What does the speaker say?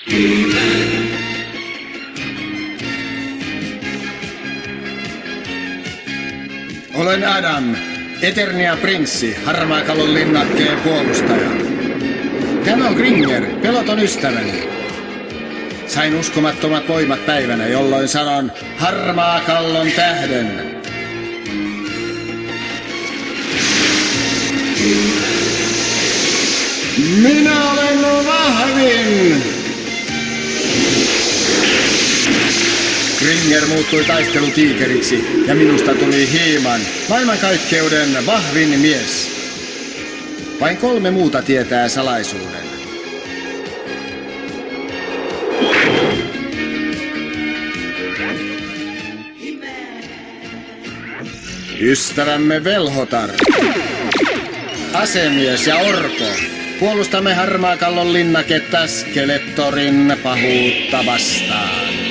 Olen Adam, Eternia Prinssi, Harmaakallon linnakkeen puolustaja. Tämä on Gringer, peloton ystäväni. Sain uskomattomat voimat päivänä, jolloin sanon Harmaakallon tähden. Minä olen vahvin! Gringer muuttui taistelutiikeriksi ja minusta tuli He-Man, maailmankaikkeuden vahvin mies. Vain 3 muuta tietää salaisuuden. Ystävämme Velhotar, asemies ja orko. Puolustamme Harmaakallon linnaketta Skelettorin pahuutta vastaan.